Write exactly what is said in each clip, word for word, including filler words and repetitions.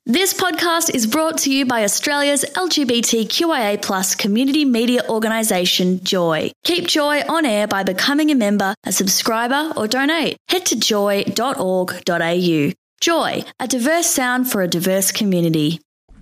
This podcast is brought to you by Australia's L G B T Q I A plus community media organisation, Joy. Keep Joy on air by becoming a member, a subscriber or donate. Head to joy dot org dot a u. Joy, a diverse sound for a diverse community.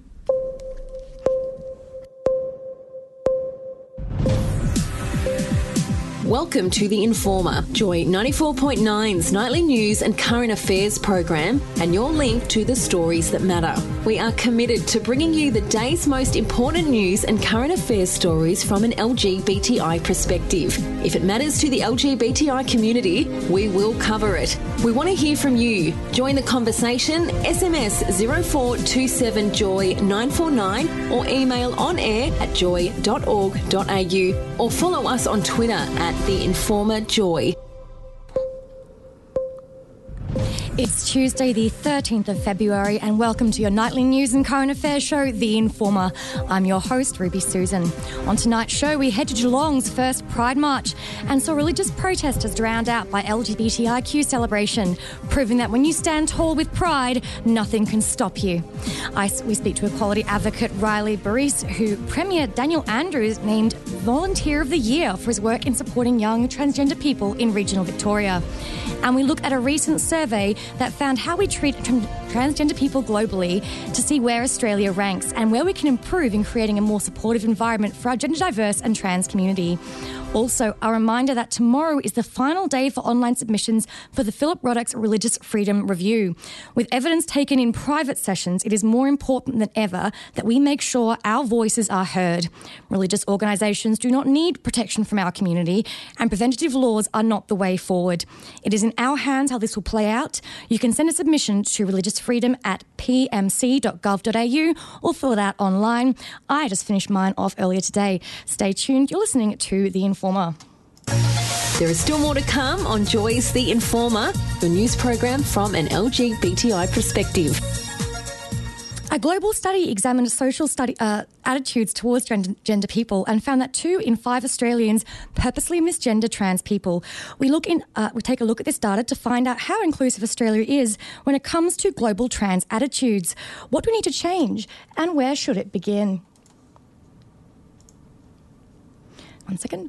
Welcome to The Informer, Joy ninety-four point nine's nightly news and current affairs program, and your link to the stories that matter. We are committed to bringing you the day's most important news and current affairs stories from an L G B T I perspective. If it matters to the L G B T I community, we will cover it. We want to hear from you. Join the conversation, S M S zero four two seven joy nine four nine or email on air at joy dot org dot a u or follow us on Twitter at The Informer Joy. It's Tuesday the thirteenth of February and welcome to your nightly news and current affairs show, The Informer. I'm your host, Ruby Susan. On tonight's show, we head to Geelong's first Pride March and saw religious protesters drowned out by L G B T I Q celebration, proving that when you stand tall with pride, nothing can stop you. I, we speak to equality advocate Riley Baris, who Premier Daniel Andrews named Volunteer of the Year for his work in supporting young transgender people in regional Victoria. And we look at a recent survey that found how we treat tr- transgender people globally to see where Australia ranks and where we can improve in creating a more supportive environment for our gender diverse and trans community. Also, a reminder that tomorrow is the final day for online submissions for the Philip Ruddock's Religious Freedom Review. With evidence taken in private sessions, it is more important than ever that we make sure our voices are heard. Religious organisations do not need protection from our community, and preventative laws are not the way forward. It is in our hands how this will play out. You can send a submission to religious freedom at p m c dot gov dot a u or fill it out online. I just finished mine off earlier today. Stay tuned. You're listening to The Informer. There is still more to come on Joy's The Informer, the news program from an L G B T I perspective. A global study examined social study, uh, attitudes towards gender, gender people and found that two in five Australians purposely misgender trans people. We look in, uh, we take a look at this data to find out how inclusive Australia is when it comes to global trans attitudes. What do we need to change, and where should it begin? One second.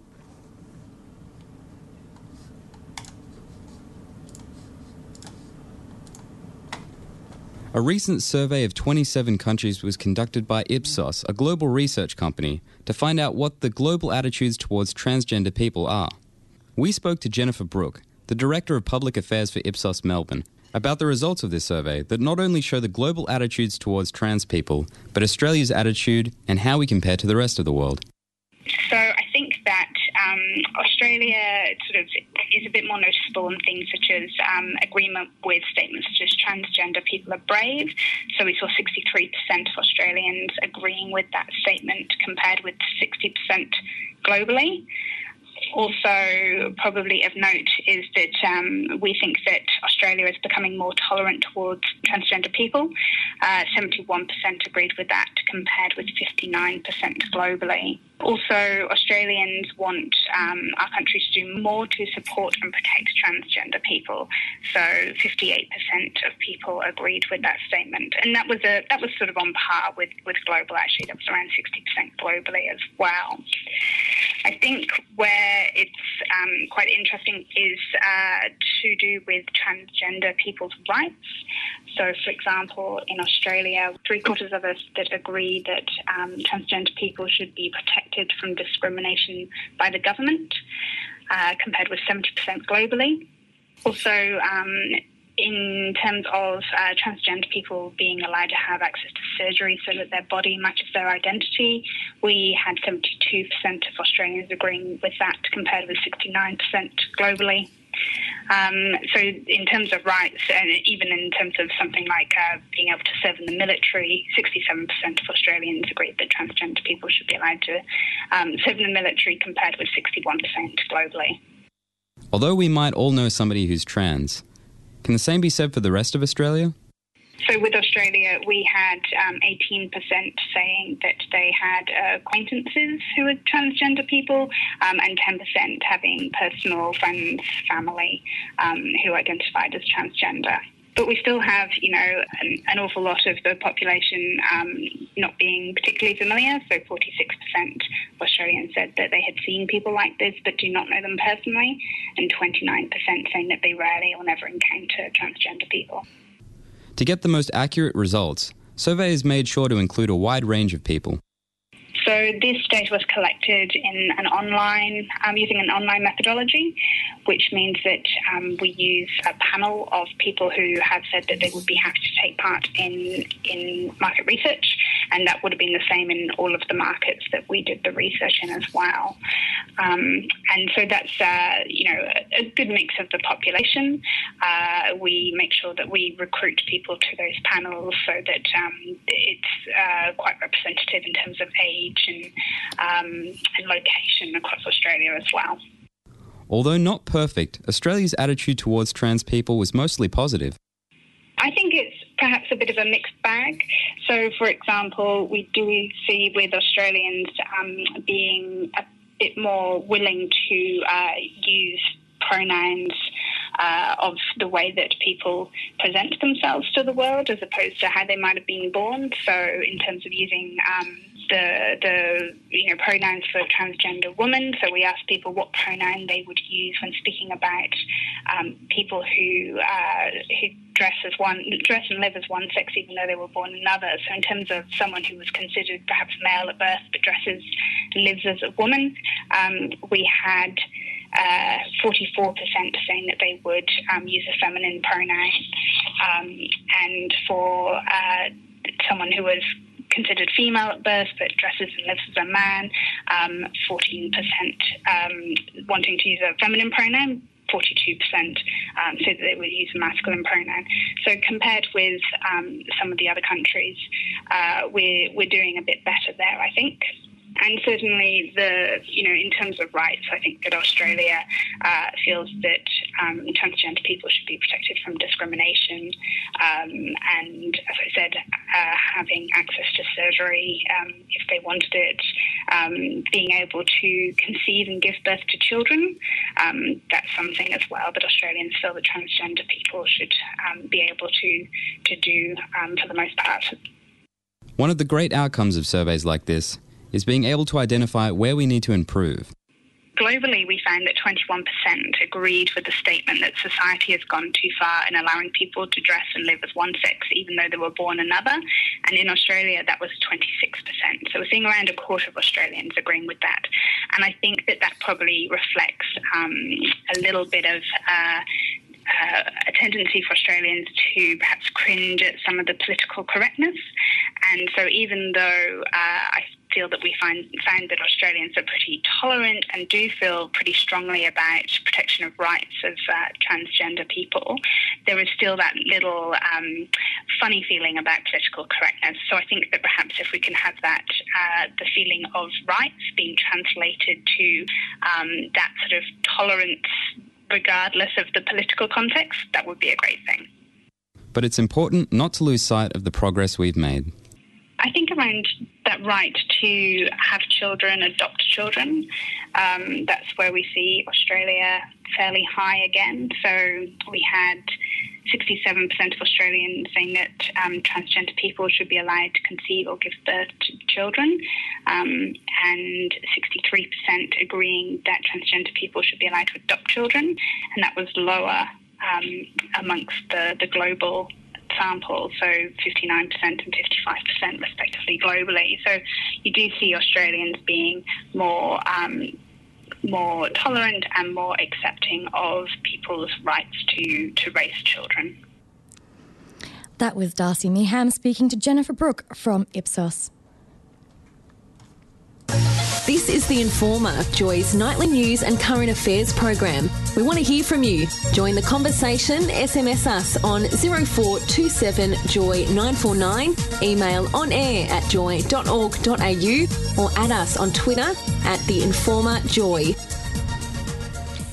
A recent survey of twenty-seven countries was conducted by Ipsos, a global research company, to find out what the global attitudes towards transgender people are. We spoke to Jennifer Brooke, the Director of Public Affairs for Ipsos Melbourne, about the results of this survey that not only show the global attitudes towards trans people, but Australia's attitude and how we compare to the rest of the world. So I think that um, Australia sort of is a bit more noticeable in things such as um, agreement with statements such as transgender people are brave. So we saw sixty-three percent of Australians agreeing with that statement compared with sixty percent globally. Also, probably of note is that um, we think that Australia is becoming more tolerant towards transgender people. Uh, seventy-one percent agreed with that compared with fifty-nine percent globally. Also, Australians want um, our country to do more to support and protect transgender people. So fifty-eight percent of people agreed with that statement. And that was a that was sort of on par with, with global, actually. That was around sixty percent globally as well. I think where it's um, quite interesting is uh, to do with transgender people's rights. So, for example, in Australia, three quarters of us that agree that um, transgender people should be protected from discrimination by the government, uh, compared with seventy percent globally. Also, um, in terms of uh, transgender people being allowed to have access to surgery so that their body matches their identity, we had seventy-two percent of Australians agreeing with that compared with sixty-nine percent globally. Um, so in terms of rights, and even in terms of something like uh, being able to serve in the military, sixty-seven percent of Australians agreed that transgender people should be allowed to um, serve in the military compared with sixty-one percent globally. Although we might all know somebody who's trans, can the same be said for the rest of Australia? So with Australia, we had um, eighteen percent saying that they had uh, acquaintances who were transgender people, um, and ten percent having personal friends, family um, who identified as transgender. But we still have, you know, an, an awful lot of the population um, not being particularly familiar. So forty-six percent of Australians said that they had seen people like this but do not know them personally, and twenty-nine percent saying that they rarely or never encounter transgender people. To get the most accurate results, surveys made sure to include a wide range of people. So this data was collected in an online, um, using an online methodology, which means that um, we use a panel of people who have said that they would be happy to take part in in market research, and that would have been the same in all of the markets that we did the research in as well. Um, and so that's uh, you know a, a good mix of the population. Uh, we make sure that we recruit people to those panels so that um, it's uh, quite representative in terms of age and, um, and location across Australia as well. Although not perfect, Australia's attitude towards trans people was mostly positive. I think it's perhaps a bit of a mixed bag. So, for example, we do see with Australians um, being a bit more willing to uh, use pronouns uh, of the way that people present themselves to the world as opposed to how they might have been born. So in terms of using um, the, the you know pronouns for transgender women, so we asked people what pronoun they would use when speaking about um, people who uh, who dress as one, dress and live as one sex even though they were born another. So in terms of someone who was considered perhaps male at birth but dresses and lives as a woman, um, we had Uh, forty-four percent saying that they would um, use a feminine pronoun, um, and for uh, someone who was considered female at birth but dresses and lives as a man, um, fourteen percent um, wanting to use a feminine pronoun, forty-two percent um, said that they would use a masculine pronoun. So compared with um, some of the other countries, uh, we're, we're doing a bit better there, I think. And certainly, the you know, in terms of rights, I think that Australia uh, feels that um, transgender people should be protected from discrimination, um, and as I said, uh, having access to surgery um, if they wanted it, um, being able to conceive and give birth to children. Um, that's something as well that Australians feel that transgender people should um, be able to to do um, for the most part. One of the great outcomes of surveys like this is being able to identify where we need to improve. Globally, we found that twenty-one percent agreed with the statement that society has gone too far in allowing people to dress and live as one sex, even though they were born another. And in Australia, that was twenty-six percent. So we're seeing around a quarter of Australians agreeing with that. And I think that that probably reflects um, a little bit of uh, uh, a tendency for Australians to perhaps cringe at some of the political correctness. And so even though uh, I feel that we find found that Australians are pretty tolerant and do feel pretty strongly about protection of rights of uh, transgender people, there is still that little um, funny feeling about political correctness. So I think that perhaps if we can have that, uh, the feeling of rights being translated to um, that sort of tolerance regardless of the political context, that would be a great thing. But it's important not to lose sight of the progress we've made. I think around that right to have children, adopt children, um, that's where we see Australia fairly high again. So we had sixty-seven percent of Australians saying that um, transgender people should be allowed to conceive or give birth to children, um, and sixty-three percent agreeing that transgender people should be allowed to adopt children, and that was lower um, amongst the, the global sample, so fifty-nine percent and fifty-five percent respectively globally. So you do see Australians being more um, more tolerant and more accepting of people's rights to, to raise children. That was Darcy Meehan speaking to Jennifer Brooke from Ipsos. This is The Informer, Joy's nightly news and current affairs program. We want to hear from you. Join the conversation, S M S us on zero four two seven joy nine four nine, email on air at joy dot org dot a u or add us on Twitter at The Informer Joy.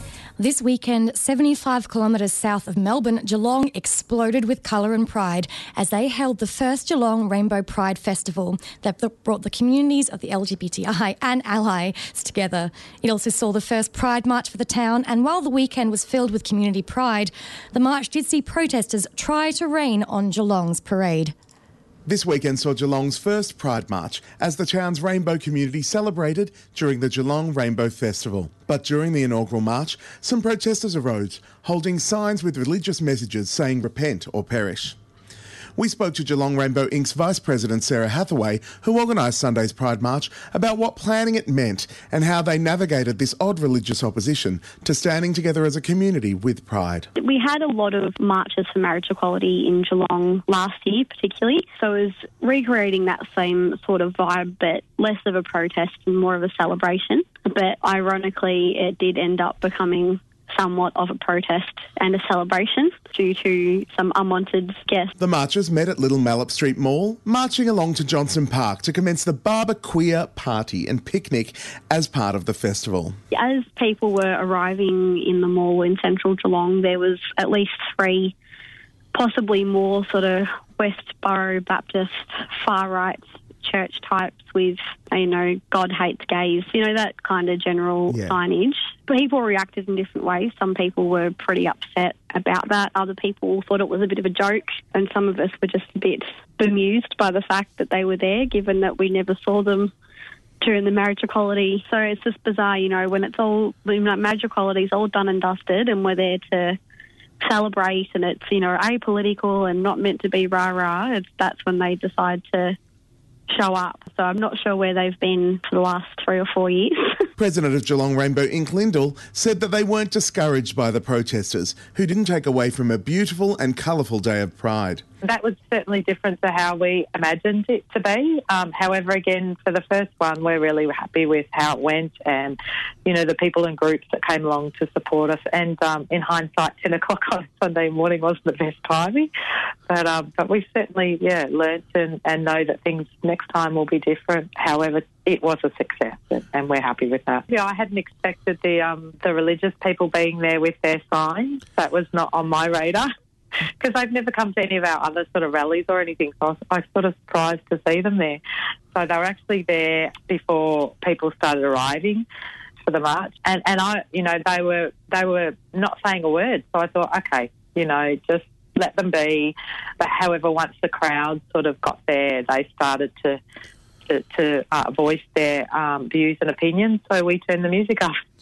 This weekend, seventy-five kilometres south of Melbourne, Geelong exploded with colour and pride as they held the first Geelong Rainbow Pride Festival that brought the communities of the L G B T I and allies together. It also saw the first Pride March for the town, and while the weekend was filled with community pride, the march did see protesters try to rain on Geelong's parade. This weekend saw Geelong's first Pride March as the town's rainbow community celebrated during the Geelong Rainbow Festival. But during the inaugural march, some protesters arose, holding signs with religious messages saying repent or perish. We spoke to Geelong Rainbow Incorporated's Vice President Sarah Hathaway, who organised Sunday's Pride March, about what planning it meant and how they navigated this odd religious opposition to standing together as a community with pride. We had a lot of marches for marriage equality in Geelong last year particularly, so it was recreating that same sort of vibe but less of a protest and more of a celebration. But ironically, it did end up becoming somewhat of a protest and a celebration due to some unwanted guests. The marchers met at Little Mallup Street Mall, marching along to Johnson Park to commence the Barber Queer Party and picnic as part of the festival. As people were arriving in the mall in central Geelong, there was at least three, possibly more sort of Westboro Baptist far-right church types with, you know, God hates gays, you know, that kind of general yeah. signage. People reacted in different ways. Some people were pretty upset about that. Other people thought it was a bit of a joke, and some of us were just a bit bemused by the fact that they were there, given that we never saw them during the marriage equality. So it's just bizarre, you know, when it's all, you know, marriage equality is all done and dusted and we're there to celebrate and it's, you know, apolitical and not meant to be rah-rah, it's, that's when they decide to show up. So I'm not sure where they've been for the last three or four years. President of Geelong Rainbow Incorporated, Lyndall, said that they weren't discouraged by the protesters, who didn't take away from a beautiful and colourful day of pride. That was certainly different to how we imagined it to be. Um, however, again, for the first one, we're really happy with how it went and, you know, the people and groups that came along to support us. And um, in hindsight, ten o'clock on Sunday morning wasn't the best timing. But um, but we certainly, yeah, learnt and, and know that things next time will be different. However, it was a success and, and we're happy with that. Yeah, I hadn't expected the um, the religious people being there with their signs. That was not on my radar, because I've never come to any of our other sort of rallies or anything, so I was, I was sort of surprised to see them there. So they were actually there before people started arriving for the march, and, and I, you know, they were they were not saying a word. So I thought, okay, you know, just let them be. But however, once the crowd sort of got there, they started to to, to uh, voice their um, views and opinions. So we turned the music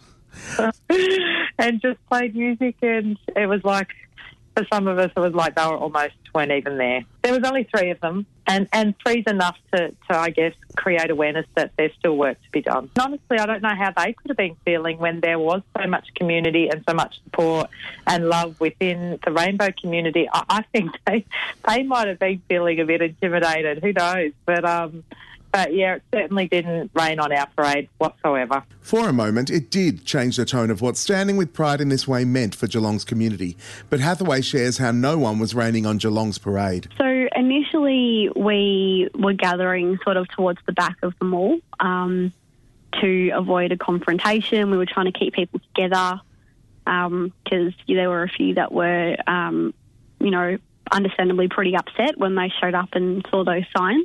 up and just played music, and it was like, for some of us, it was like they were almost weren't even there. There was only three of them, and, and three's enough to, to, I guess, create awareness that there's still work to be done. And honestly, I don't know how they could have been feeling when there was so much community and so much support and love within the rainbow community. I, I think they they might have been feeling a bit intimidated. Who knows? But um. But, yeah, it certainly didn't rain on our parade whatsoever. For a moment, it did change the tone of what standing with pride in this way meant for Geelong's community. But Hathaway shares how no one was raining on Geelong's parade. So initially we were gathering sort of towards the back of the mall um, to avoid a confrontation. We were trying to keep people together because um, there were a few that were, um, you know, understandably pretty upset when they showed up and saw those signs.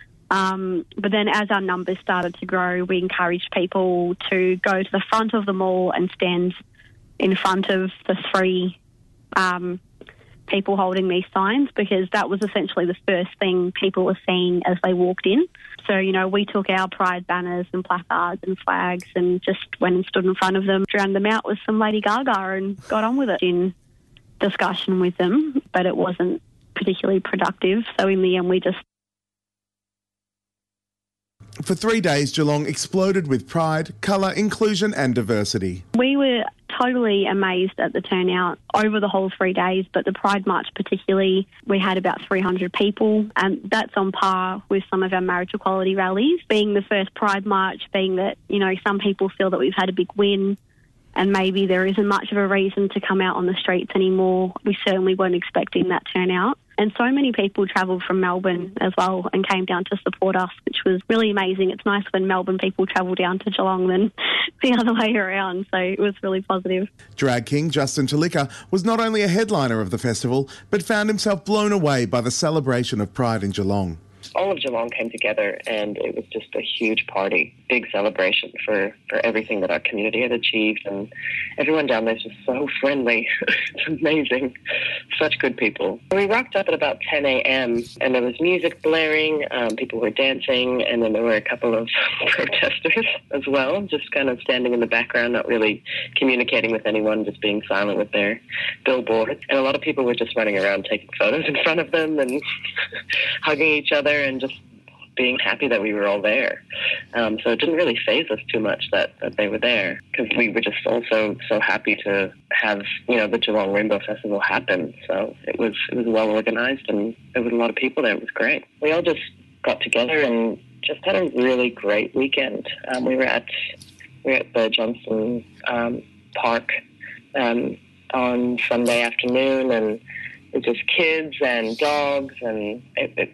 Um, but then as our numbers started to grow, we encouraged people to go to the front of the mall and stand in front of the three um, people holding these signs, because that was essentially the first thing people were seeing as they walked in. So, you know, we took our pride banners and placards and flags and just went and stood in front of them, drowned them out with some Lady Gaga and got on with it in discussion with them, but it wasn't particularly productive. So in the end, we just For three days, Geelong exploded with pride, colour, inclusion and diversity. We were totally amazed at the turnout over the whole three days, but the Pride March particularly, we had about three hundred people, and that's on par with some of our marriage equality rallies. Being the first Pride March, being that, you know, some people feel that we've had a big win and maybe there isn't much of a reason to come out on the streets anymore. We certainly weren't expecting that turnout. and so many people travelled from Melbourne as well and came down to support us, which was really amazing. It's nice when Melbourne people travel down to Geelong than the other way around, so it was really positive. Drag king Justin Talika was not only a headliner of the festival, but found himself blown away by the celebration of Pride in Geelong. All of Geelong came together and it was just a huge party, big celebration for, for everything that our community had achieved, and everyone down there is just so friendly. It's amazing. Such good people. We rocked up at about ten a.m. and there was music blaring, um, people were dancing, and then there were a couple of protesters as well, just kind of standing in the background, not really communicating with anyone, just being silent with their billboard. And a lot of people were just running around taking photos in front of them and hugging each other and just being happy that we were all there. Um, so it didn't really faze us too much that, that they were there, because we were just also so happy to have, you know, the Geelong Rainbow Festival happen. So it was it was well organised and there was a lot of people there. It was great. We all just got together and just had a really great weekend. Um, we were at we were at the Johnson um, Park um, on Sunday afternoon, and it was just kids and dogs, and it, it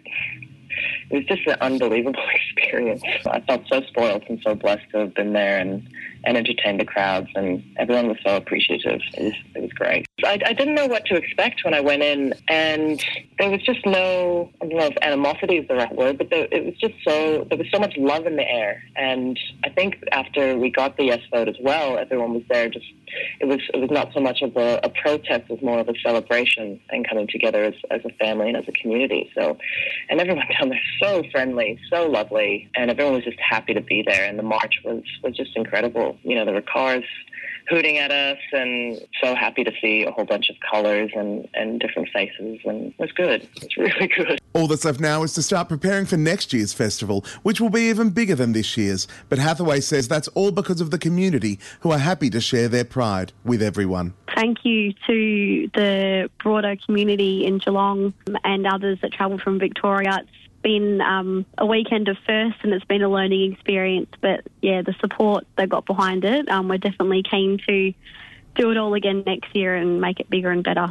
It was just an unbelievable experience. I felt so spoiled and so blessed to have been there and, and entertained the crowds, and everyone was so appreciative. It was, it was great. I, I didn't know what to expect when I went in, and there was just no, I don't know if animosity is the right word, but there, it was just so, there was so much love in the air. And I think after we got the yes vote as well, everyone was there just, it was it was not so much of a, a protest, it was more of a celebration and coming together as, as a family and as a community. So, and everyone down there so friendly, so lovely, and everyone was just happy to be there. And the march was, was just incredible. You know, there were cars hooting at us, and so happy to see a whole bunch of colours and, and different faces, and it was good. It was really good. All that's left now is to start preparing for next year's festival, which will be even bigger than this year's. But Hathaway says that's all because of the community, who are happy to share their pride with everyone. Thank you to the broader community in Geelong and others that travel from Victoria. It's been um, a weekend of firsts, and it's been a learning experience. But, yeah, the support they got behind it, um, we're definitely keen to do it all again next year and make it bigger and better.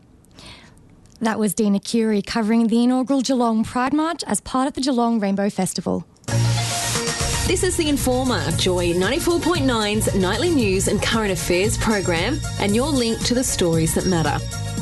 That was Dina Curie covering the inaugural Geelong Pride March as part of the Geelong Rainbow Festival. This is The Informer, Joy ninety-four point nine's nightly news and current affairs program, and your link to the stories that matter.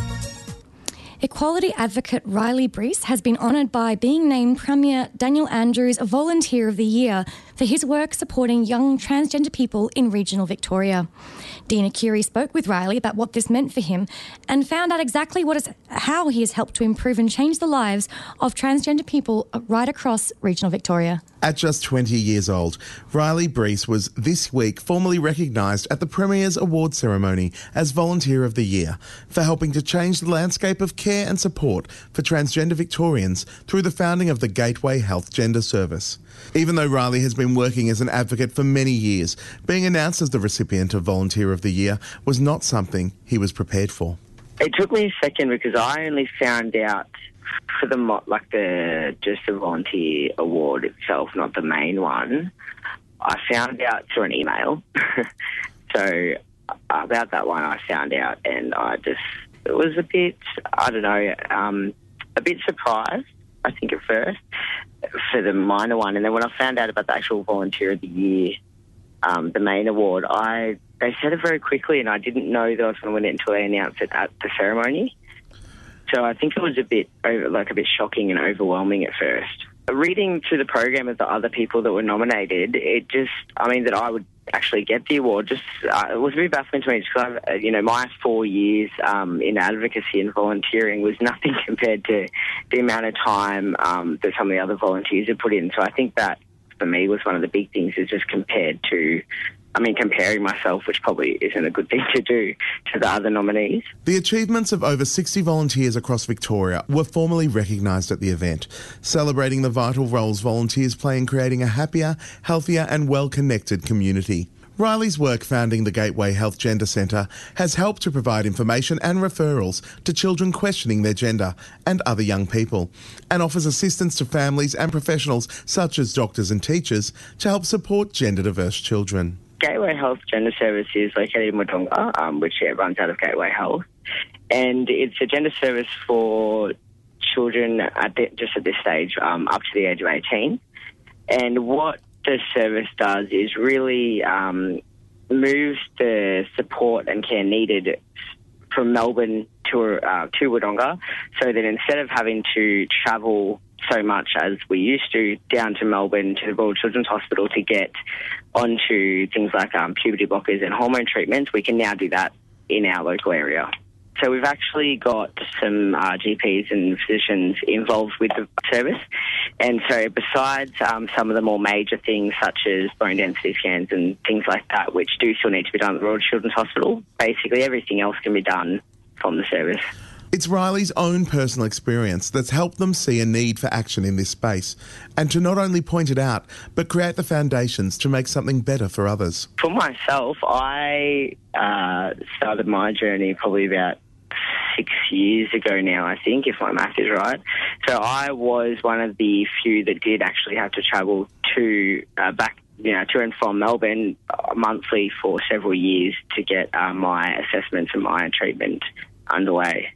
Equality advocate Riley Breese has been honoured by being named Premier Daniel Andrews Volunteer of the Year for his work supporting young transgender people in regional Victoria. Dina Curie spoke with Riley about what this meant for him and found out exactly what is, how he has helped to improve and change the lives of transgender people right across regional Victoria. At just twenty years old, Riley Breese was this week formally recognised at the Premier's Award ceremony as Volunteer of the Year for helping to change the landscape of care and support for transgender Victorians through the founding of the Gateway Health Gender Service. Even though Riley has been working as an advocate for many years, being announced as the recipient of Volunteer of the Year was not something he was prepared for. It took me a second because I only found out for the like the just the volunteer award itself, not the main one. I found out through an email. So about that one, I found out, and I just it was a bit I don't know um, a bit surprised. I think at first for the minor one, and then when I found out about the actual Volunteer of the Year, um, the main award, I they said it very quickly, and I didn't know that I was going to win it until they announced it at the ceremony. So I think it was a bit like a bit shocking and overwhelming at first. Reading through the program of the other people that were nominated, it just, I mean, that I would actually get the award, just uh, it was a bit baffling to me because, uh, you know, my four years um, in advocacy and volunteering was nothing compared to the amount of time um, that some of the other volunteers have put in. So I think that, for me, was one of the big things, is just compared to, I mean, comparing myself, which probably isn't a good thing to do, to the other nominees. The achievements of over sixty volunteers across Victoria were formally recognised at the event, celebrating the vital roles volunteers play in creating a happier, healthier and well-connected community. Riley's work founding the Gateway Health Gender Centre has helped to provide information and referrals to children questioning their gender and other young people, and offers assistance to families and professionals such as doctors and teachers to help support gender-diverse children. Gateway Health Gender Service is located in Wodonga, um, which yeah, runs out of Gateway Health, and it's a gender service for children at the, just at this stage um, up to the age of eighteen. And what the service does is really um, moves the support and care needed from Melbourne to uh, to Wodonga, so that instead of having to travel so much as we used to down to Melbourne to the Royal Children's Hospital to get onto things like um, puberty blockers and hormone treatments, we can now do that in our local area. So we've actually got some uh, G Ps and physicians involved with the service. And so besides um, some of the more major things such as bone density scans and things like that, which do still need to be done at the Royal Children's Hospital, basically everything else can be done from the service. It's Riley's own personal experience that's helped them see a need for action in this space and to not only point it out, but create the foundations to make something better for others. For myself, I uh, started my journey probably about six years ago now, I think, if my math is right. So I was one of the few that did actually have to travel to uh, back, you know, to and from Melbourne uh, monthly for several years to get uh, my assessments and my treatment underway.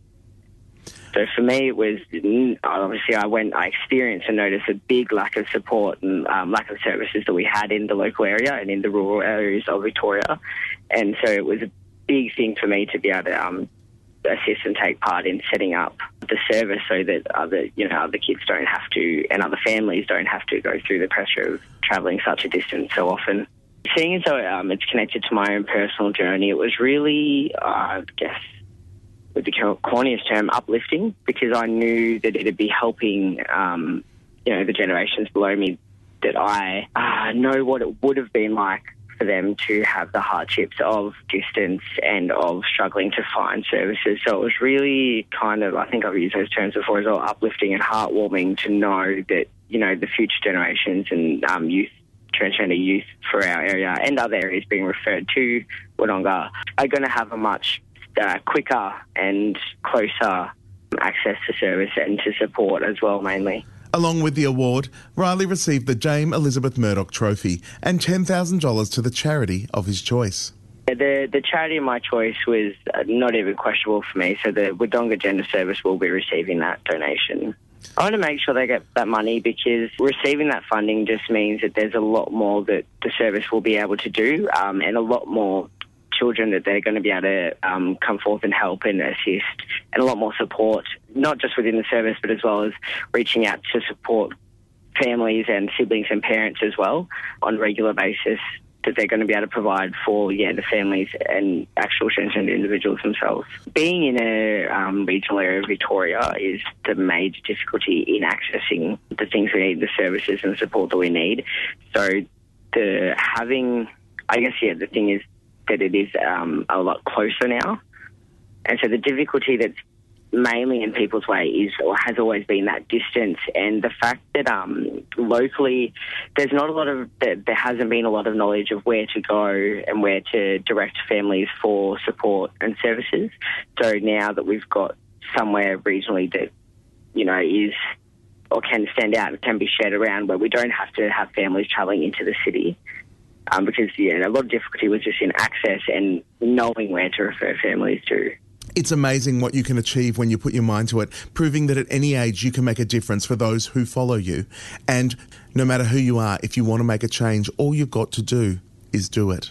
So for me, it was, obviously I went, I experienced and noticed a big lack of support and um, lack of services that we had in the local area and in the rural areas of Victoria. And so it was a big thing for me to be able to um, assist and take part in setting up the service so that other, you know, other kids don't have to, and other families don't have to go through the pressure of travelling such a distance so often. Seeing as though um, it's connected to my own personal journey, it was really, uh, I guess, with the corniest term, uplifting, because I knew that it'd be helping, um, you know, the generations below me, that I uh, know what it would have been like for them to have the hardships of distance and of struggling to find services. So it was really kind of, I think I've used those terms before as well, uplifting and heartwarming to know that, you know, the future generations and um, youth, transgender youth for our area and other areas being referred to Wodonga are going to have a much Uh, quicker and closer access to service and to support as well, mainly. Along with the award, Riley received the Dame Elizabeth Murdoch Trophy and ten thousand dollars to the charity of his choice. The the charity of my choice was uh, not even questionable for me, so the Wodonga Gender Service will be receiving that donation. I want to make sure they get that money because receiving that funding just means that there's a lot more that the service will be able to do um, and a lot more children that they're going to be able to um, come forth and help and assist, and a lot more support, not just within the service, but as well as reaching out to support families and siblings and parents as well on a regular basis that they're going to be able to provide for, yeah, the families and actual transgender individuals themselves. Being in a um, regional area of Victoria is the major difficulty in accessing the things we need, the services and the support that we need. So the having, I guess, yeah, the thing is, that it is um, a lot closer now. And so the difficulty that's mainly in people's way is or has always been that distance, and the fact that um, locally there's not a lot of, there hasn't been a lot of knowledge of where to go and where to direct families for support and services. So now that we've got somewhere regionally that, you know, is or can stand out and can be shared around where we don't have to have families travelling into the city. Um, because, yeah, a lot of difficulty was just in access and knowing where to refer families to. It's amazing what you can achieve when you put your mind to it, proving that at any age you can make a difference for those who follow you. And no matter who you are, if you want to make a change, all you've got to do is do it.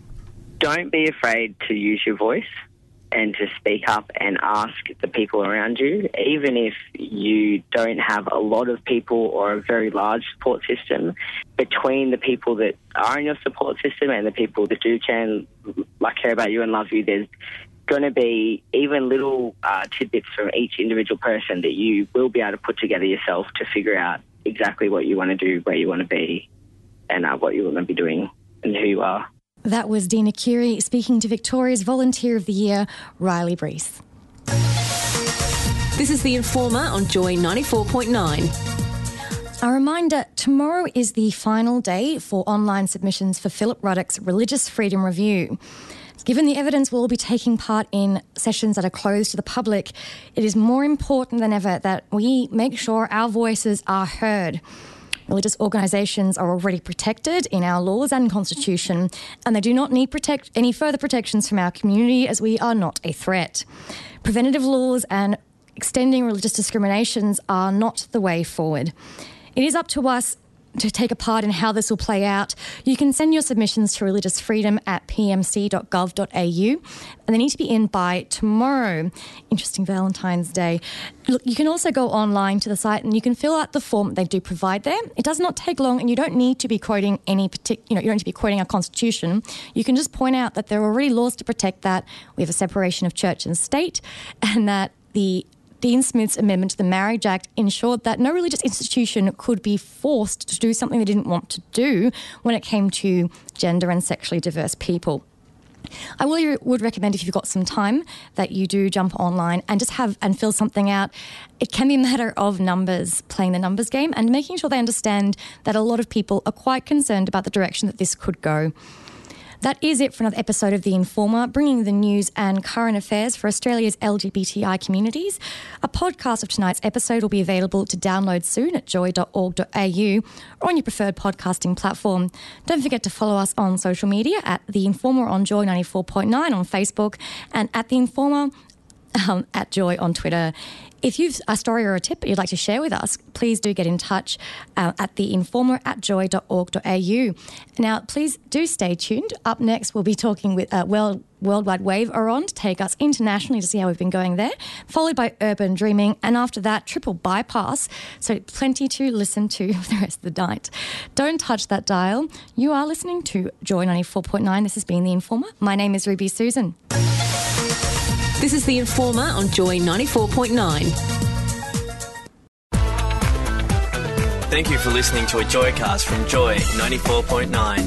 Don't be afraid to use your voice and to speak up and ask the people around you, even if you don't have a lot of people or a very large support system. Between the people that are in your support system and the people that do can like care about you and love you, there's going to be even little uh, tidbits from each individual person that you will be able to put together yourself to figure out exactly what you want to do, where you want to be, and uh, what you want to be doing and who you are. That was Dina Curie speaking to Victoria's Volunteer of the Year, Riley Brees. This is The Informer on Joy ninety-four point nine. A reminder, tomorrow is the final day for online submissions for Philip Ruddock's Religious Freedom Review. Given the evidence we'll be taking part in sessions that are closed to the public, it is more important than ever that we make sure our voices are heard. Religious organisations are already protected in our laws and constitution, and they do not need protect any further protections from our community as we are not a threat. Preventative laws and extending religious discriminations are not the way forward. It is up to us to take a part in how this will play out. You can send your submissions to religious freedom at p m c dot gov dot a u, and they need to be in by tomorrow. Interesting Valentine's Day. Look, you can also go online to the site and you can fill out the form they do provide there. It does not take long, and you don't need to be quoting any particular, you know, you don't need to be quoting our constitution. You can just point out that there are already laws to protect that. We have a separation of church and state, and that the Dean Smith's amendment to the Marriage Act ensured that no religious institution could be forced to do something they didn't want to do when it came to gender and sexually diverse people. I really would recommend, if you've got some time, that you do jump online and just have and fill something out. It can be a matter of numbers, playing the numbers game and making sure they understand that a lot of people are quite concerned about the direction that this could go. That is it for another episode of The Informer, bringing the news and current affairs for Australia's L G B T I communities. A podcast of tonight's episode will be available to download soon at joy dot org dot a u or on your preferred podcasting platform. Don't forget to follow us on social media at The Informer on Joy ninety-four point nine on Facebook and at The Informer um, at Joy on Twitter. If you've a story or a tip you'd like to share with us, please do get in touch uh, at the informer at joy dot org dot a u. Now, please do stay tuned. Up next, we'll be talking with uh, World, Worldwide Wave are on to take us internationally to see how we've been going there, followed by Urban Dreaming, and after that, Triple Bypass. So plenty to listen to for the rest of the night. Don't touch that dial. You are listening to Joy ninety-four point nine. This has been The Informer. My name is Ruby Susan. This is The Informer on Joy ninety-four point nine. Thank you for listening to a Joycast from Joy ninety-four point nine.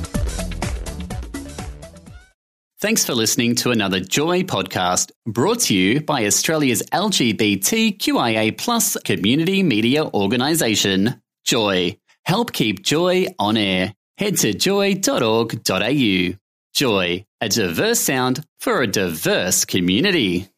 Thanks for listening to another Joy podcast brought to you by Australia's L G B T Q I A plus community media organisation, Joy. Help keep Joy on air. Head to joy dot org dot a u. Joy, a diverse sound for a diverse community.